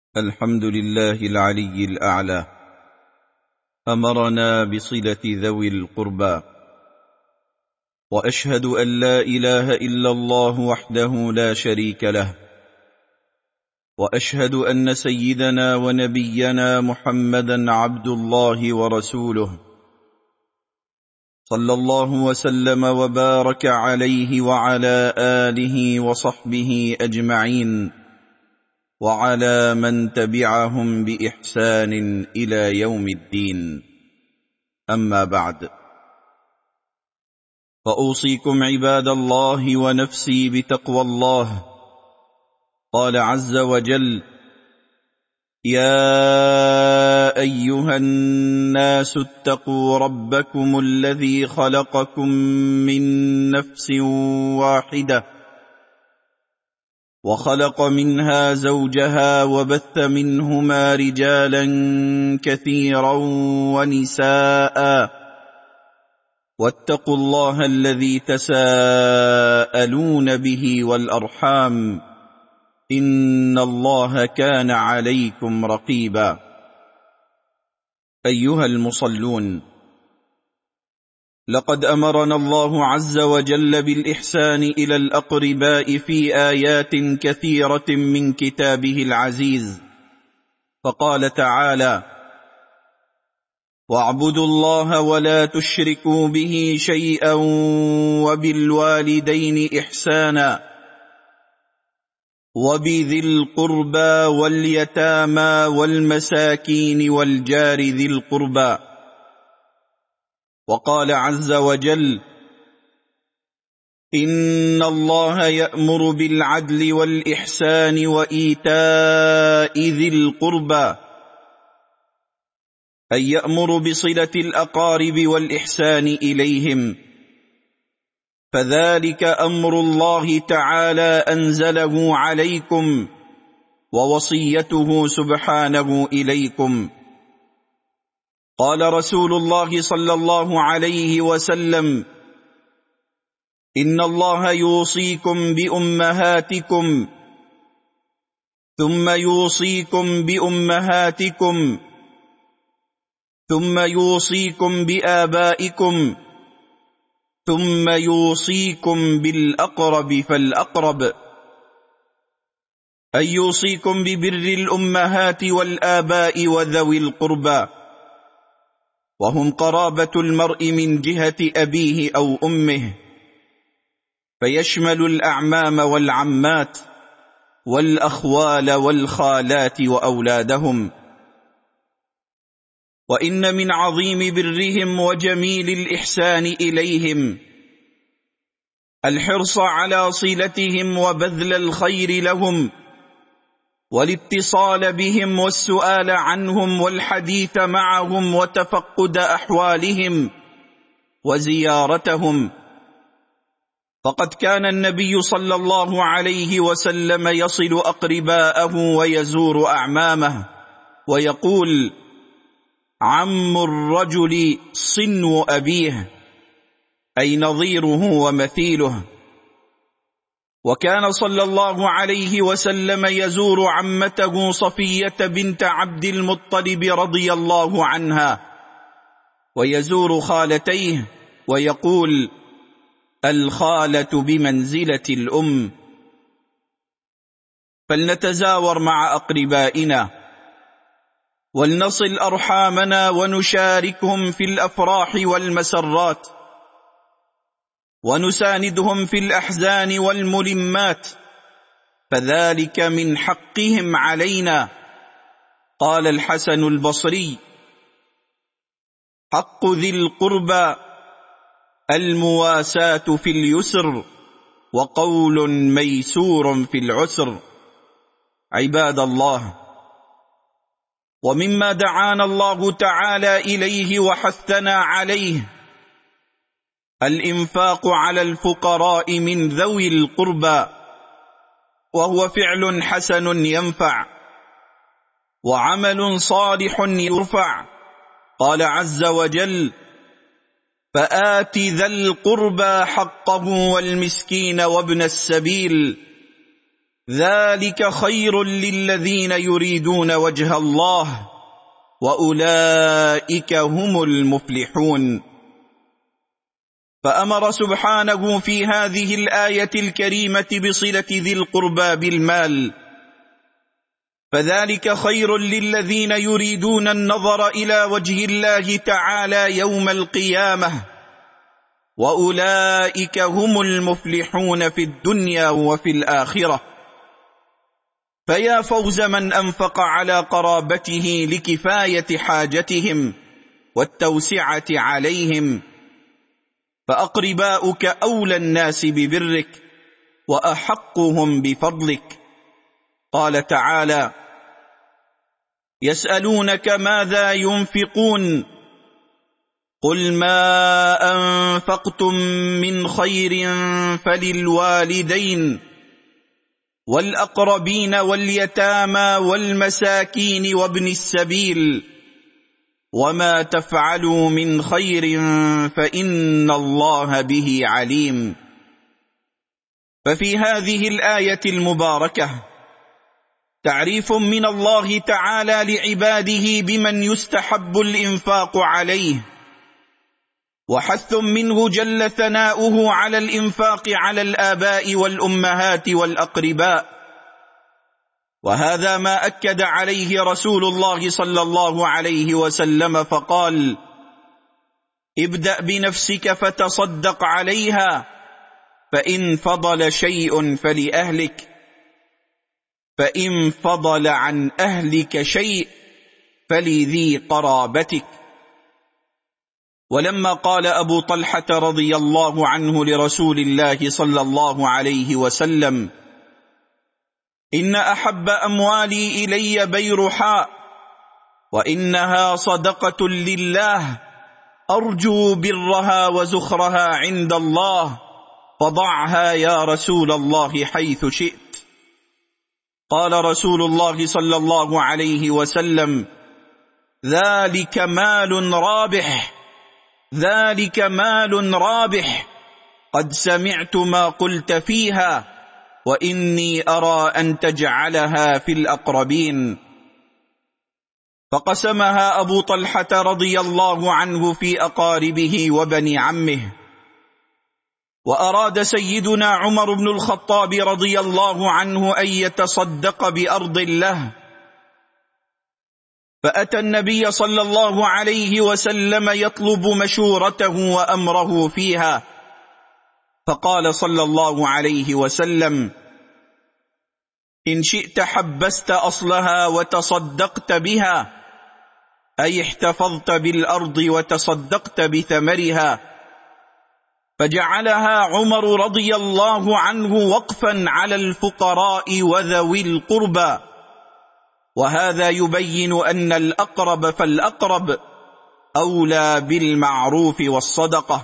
الحمد لله العلي الأعلى أمرنا بصلة ذوي القربى، وأشهد أن لا إله إلا الله وحده لا شريك له، وأشهد أن سيدنا ونبينا محمدا عبد الله ورسوله، صلى الله وسلم وبارك عليه وعلى آله وصحبه أجمعين، وعلى من تبعهم بإحسان إلى يوم الدين. أما بعد، فأوصيكم عباد الله ونفسي بتقوى الله. قال عز وجل: يا أيها الناس اتقوا ربكم الذي خلقكم من نفس واحدة وخلق منها زوجها وبث منهما رجالا كثيرا ونساء، واتقوا الله الذي تساءلون به والأرحام، إن الله كان عليكم رقيبا. أيها المصلون، لقد أمرنا الله عز وجل بالإحسان إلى الأقرباء في آيات كثيرة من كتابه العزيز، فقال تعالى: واعبدوا الله ولا تشركوا به شيئا وبالوالدين إحسانا وبذي القربى واليتامى والمساكين والجار ذي القربى. وقال عز وجل: إن الله يأمر بالعدل والإحسان وإيتاء ذي القربى، أي يأمر بصلة الأقارب والإحسان إليهم، فذلك أمر الله تعالى أنزله عليكم ووصيته سبحانه إليكم. قال رسول الله صلى الله عليه وسلم: إن الله يوصيكم بأمهاتكم ثم يوصيكم بأمهاتكم ثم يوصيكم بآبائكم ثم يوصيكم بالأقرب فالأقرب، أي يوصيكم ببر الأمهات والآباء وذوي القربى، وهم قرابة المرء من جهة أبيه أو أمه، فيشمل الأعمام والعمات والأخوال والخالات وأولادهم. وإن من عظيم برهم وجميل الإحسان إليهم الحرص على صلتهم وبذل الخير لهم والاتصال بهم والسؤال عنهم والحديث معهم وتفقد أحوالهم وزيارتهم. فقد كان النبي صلى الله عليه وسلم يصل أقرباءه ويزور أعمامه، ويقول: عم الرجل صنو أبيه، أي نظيره ومثيله. وكان صلى الله عليه وسلم يزور عمته صفية بنت عبد المطلب رضي الله عنها، ويزور خالتيه ويقول: الخالة بمنزلة الأم. فلنتزاور مع أقربائنا، ولنصل أرحامنا ونشاركهم في الأفراح والمسرات، ونساندهم في الأحزان والملمات، فذلك من حقهم علينا. قال الحسن البصري: حق ذي القربى المواساة في اليسر، وقول ميسور في العسر. عباد الله، ومما دعانا الله تعالى إليه وحثنا عليه الإنفاق على الفقراء من ذوي القربى، وهو فعل حسن ينفع وعمل صالح يرفع. قال عز وجل: فآت ذا القربى حقه والمسكين وابن السبيل ذلك خير للذين يريدون وجه الله وأولئك هم المفلحون. فأمر سبحانه في هذه الآية الكريمة بصلة ذي القربى بالمال، فذلك خير للذين يريدون النظر إلى وجه الله تعالى يوم القيامة، وأولئك هم المفلحون في الدنيا وفي الآخرة. فيا فوز من أنفق على قرابته لكفاية حاجتهم والتوسعة عليهم، فأقرباؤك أولى الناس ببرك وأحقهم بفضلك. قال تعالى: يسألونك ماذا ينفقون قل ما أنفقتم من خير فللوالدين والأقربين واليتامى والمساكين وابن السبيل وما تفعلوا من خير فإن الله به عليم. ففي هذه الآية المباركة تعريف من الله تعالى لعباده بمن يستحب الإنفاق عليه، وحث منه جل ثناؤه على الإنفاق على الآباء والأمهات والأقرباء، وهذا ما أكد عليه رسول الله صلى الله عليه وسلم فقال: ابدأ بنفسك فتصدق عليها، فإن فضل شيء فلأهلك، فإن فضل عن أهلك شيء فلذي قرابتك. ولما قال أبو طلحة رضي الله عنه لرسول الله صلى الله عليه وسلم: إن أحب أموالي إلي بيرحاء وإنها صدقة لله أرجو برها وزخرها عند الله فضعها يا رسول الله حيث شئت. قال رسول الله صلى الله عليه وسلم: ذلك مال رابح، ذلك مال رابح، قد سمعت ما قلت فيها وإني أرى أن تجعلها في الأقربين. فقسمها أبو طلحة رضي الله عنه في أقاربه وبني عمه. وأراد سيدنا عمر بن الخطاب رضي الله عنه أن يتصدق بأرض له، فأتى النبي صلى الله عليه وسلم يطلب مشورته وأمره فيها، فقال صلى الله عليه وسلم: إن شئت حبست أصلها وتصدقت بها، أي احتفظت بالأرض وتصدقت بثمرها. فجعلها عمر رضي الله عنه وقفا على الفقراء وذوي القربى، وهذا يبين أن الأقرب فالأقرب أولى بالمعروف والصدقة.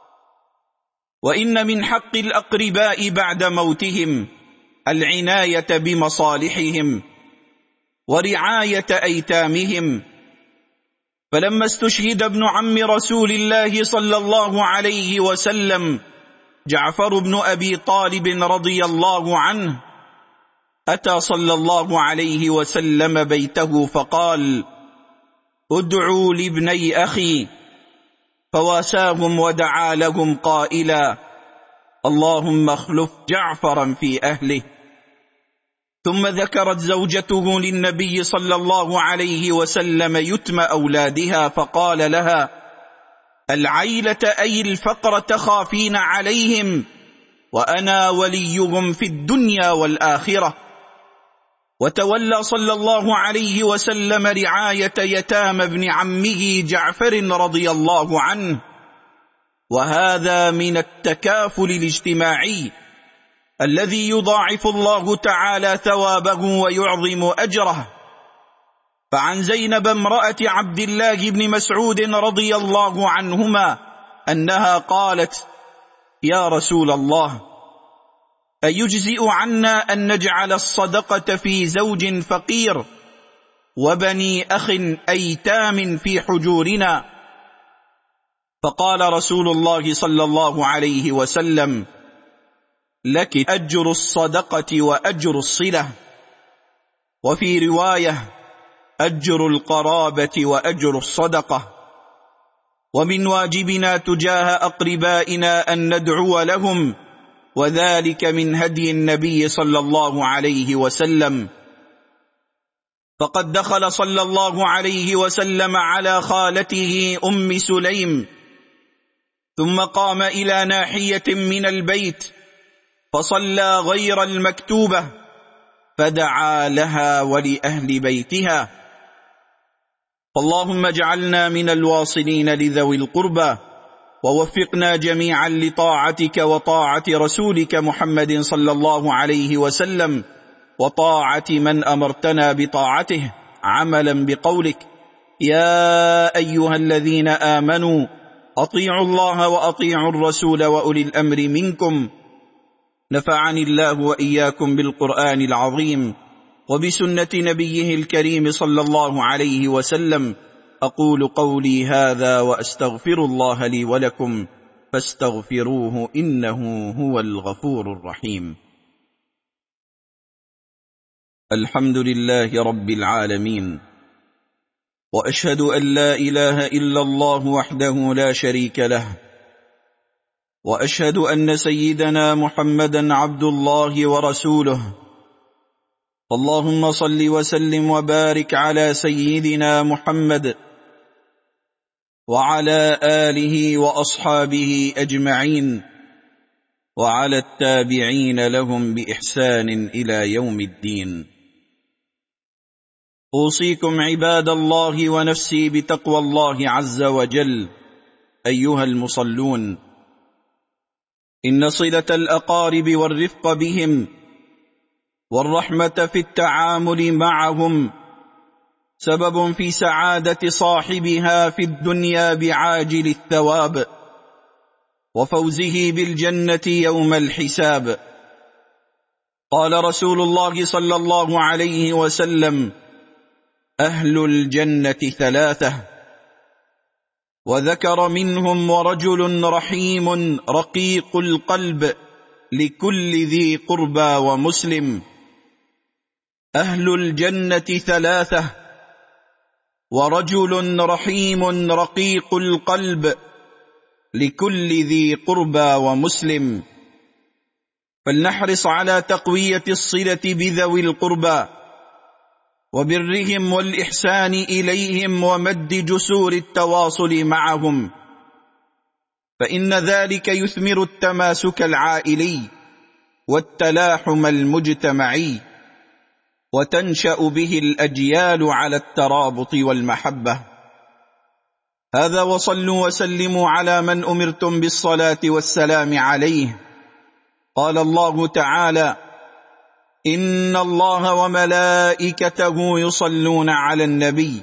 وإن من حق الأقرباء بعد موتهم العناية بمصالحهم ورعاية أيتامهم. فلما استشهد ابن عم رسول الله صلى الله عليه وسلم جعفر بن أبي طالب رضي الله عنه، أتى صلى الله عليه وسلم بيته فقال: ادعوا لابني أخي، فواساهم ودعا لهم قائلا: اللهم اخلف جعفرا في أهله. ثم ذكرت زوجته للنبي صلى الله عليه وسلم يتم أولادها، فقال لها: العيلة أي الفقر تخافين عليهم، وأنا وليهم في الدنيا والآخرة. وتولى صلى الله عليه وسلم رعاية يتام ابن عمه جعفر رضي الله عنه، وهذا من التكافل الاجتماعي الذي يضاعف الله تعالى ثوابه ويعظم أجره. فعن زينب امرأة عبد الله بن مسعود رضي الله عنهما أنها قالت: يا رسول الله، أيجزئ عنا أن نجعل الصدقة في زوج فقير وبني أخ أيتام في حجورنا؟ فقال رسول الله صلى الله عليه وسلم: لك أجر الصدقة وأجر الصلة، وفي رواية أجر القرابة وأجر الصدقة. ومن واجبنا تجاه أقربائنا أن ندعو لهم، وذلك من هدي النبي صلى الله عليه وسلم، فقد دخل صلى الله عليه وسلم على خالته أم سليم، ثم قام إلى ناحية من البيت فصلى غير المكتوبة، فدعا لها ولأهل بيتها. اللهم اجعلنا من الواصلين لذوي القربى، ووفقنا جميعا لطاعتك وطاعة رسولك محمد صلى الله عليه وسلم، وطاعة من أمرتنا بطاعته عملا بقولك: يا أيها الذين آمنوا أطيعوا الله وأطيعوا الرسول وأولي الأمر منكم. نفعني الله وإياكم بالقرآن العظيم وبسنة نبيه الكريم صلى الله عليه وسلم. أقول قولي هذا وأستغفر الله لي ولكم، فاستغفروه إنه هو الغفور الرحيم. الحمد لله رب العالمين، وأشهد أن لا إله إلا الله وحده لا شريك له، وأشهد أن سيدنا محمدا عبد الله ورسوله. اللهم صل وسلم وبارك على سيدنا محمد وعلى آله وأصحابه أجمعين، وعلى التابعين لهم بإحسان إلى يوم الدين. أوصيكم عباد الله ونفسي بتقوى الله عز وجل. أيها المصلون، إن صلة الأقارب والرفق بهم والرحمة في التعامل معهم سبب في سعادة صاحبها في الدنيا بعاجل الثواب، وفوزه بالجنة يوم الحساب. قال رسول الله صلى الله عليه وسلم: أهل الجنة ثلاثة، وذكر منهم: ورجل رحيم رقيق القلب لكل ذي قربى ومسلم. أهل الجنة ثلاثة، ورجل رحيم رقيق القلب لكل ذي قربى ومسلم. فلنحرص على تقوية الصلة بذوي القربى وبرهم والإحسان إليهم ومد جسور التواصل معهم، فإن ذلك يثمر التماسك العائلي والتلاحم المجتمعي، وتنشأ به الأجيال على الترابط والمحبة. هذا، وصلوا وسلموا على من أمرتم بالصلاة والسلام عليه. قال الله تعالى: إن الله وملائكته يصلون على النبي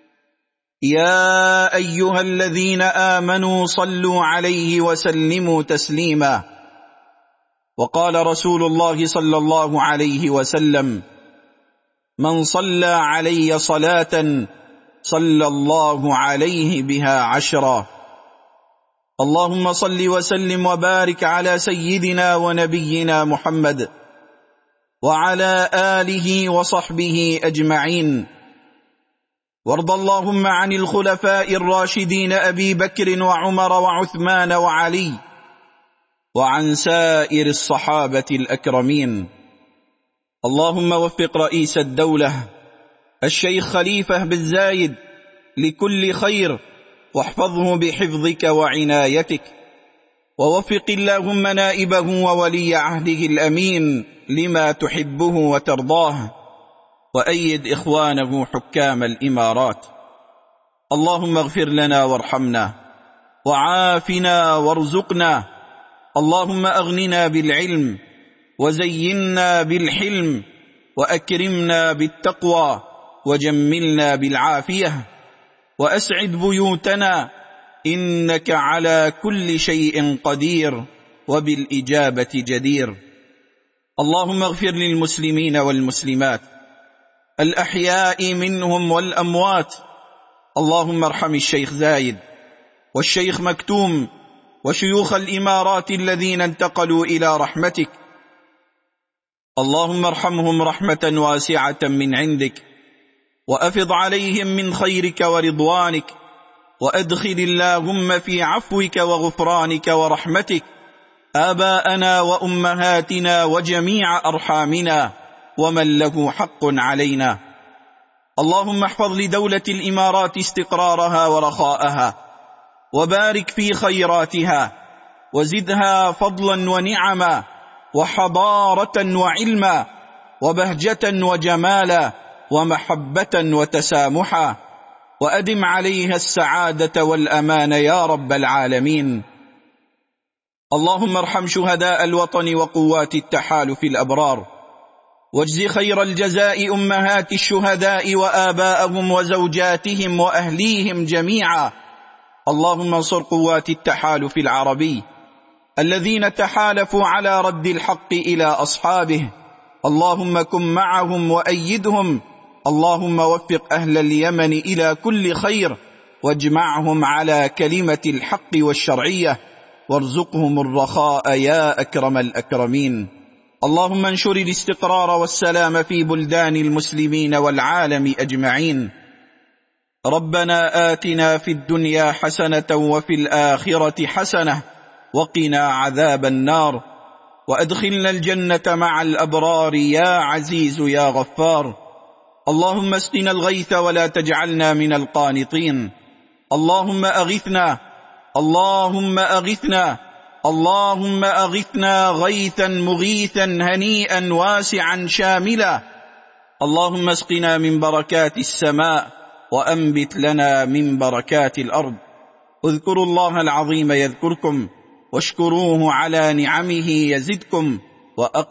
يا أيها الذين آمنوا صلوا عليه وسلموا تسليما. وقال رسول الله صلى الله عليه وسلم: من صلى علي صلاة صلى الله عليه بها 10. اللهم صل وسلم وبارك على سيدنا ونبينا محمد وعلى آله وصحبه أجمعين. وارض اللهم عن الخلفاء الراشدين أبي بكر وعمر وعثمان وعلي، وعن سائر الصحابة الأكرمين. اللهم وفق رئيس الدولة الشيخ خليفة بن زايد لكل خير، واحفظه بحفظك وعنايتك، ووفق اللهم نائبه وولي عهده الأمين لما تحبه وترضاه، وأيد إخوانه حكام الإمارات. اللهم اغفر لنا وارحمنا وعافنا وارزقنا. اللهم أغننا بالعلم وزينا بالحلم وأكرمنا بالتقوى وجملنا بالعافية، وأسعد بيوتنا، إنك على كل شيء قدير وبالإجابة جدير. اللهم اغفر للمسلمين والمسلمات الأحياء منهم والأموات. اللهم ارحم الشيخ زايد والشيخ مكتوم وشيوخ الإمارات الذين انتقلوا إلى رحمتك، اللهم ارحمهم رحمة واسعة من عندك، وأفض عليهم من خيرك ورضوانك، وأدخل اللهم في عفوك وغفرانك ورحمتك آباءنا وأمهاتنا وجميع أرحامنا ومن له حق علينا. اللهم احفظ لدولة الإمارات استقرارها ورخاءها، وبارك في خيراتها، وزدها فضلا ونعما وحضارة وعلما وبهجة وجمالا ومحبة وتسامحا، وأدم عليها السعادة والأمان يا رب العالمين. اللهم ارحم شهداء الوطن وقوات التحالف الأبرار، واجز خير الجزاء أمهات الشهداء وآباءهم وزوجاتهم وأهليهم جميعا. اللهم انصر قوات التحالف العربي الذين تحالفوا على رد الحق إلى أصحابه. اللهم كن معهم وأيدهم. اللهم وفق أهل اليمن إلى كل خير، واجمعهم على كلمة الحق والشرعية، وارزقهم الرخاء يا أكرم الأكرمين. اللهم انشر الاستقرار والسلام في بلدان المسلمين والعالم أجمعين. ربنا آتنا في الدنيا حسنة وفي الآخرة حسنة وقنا عذاب النار، وأدخلنا الجنة مع الأبرار يا عزيز يا غفار. اللهم اسقنا الغيث ولا تجعلنا من القانطين. اللهم أغثنا، اللهم أغثنا، اللهم أغثنا غيثا مغيثا هنيئا واسعا شاملا. اللهم اسقنا من بركات السماء، وأنبت لنا من بركات الأرض. اذكروا الله العظيم يذكركم، واشكروه على نعمه يزدكم،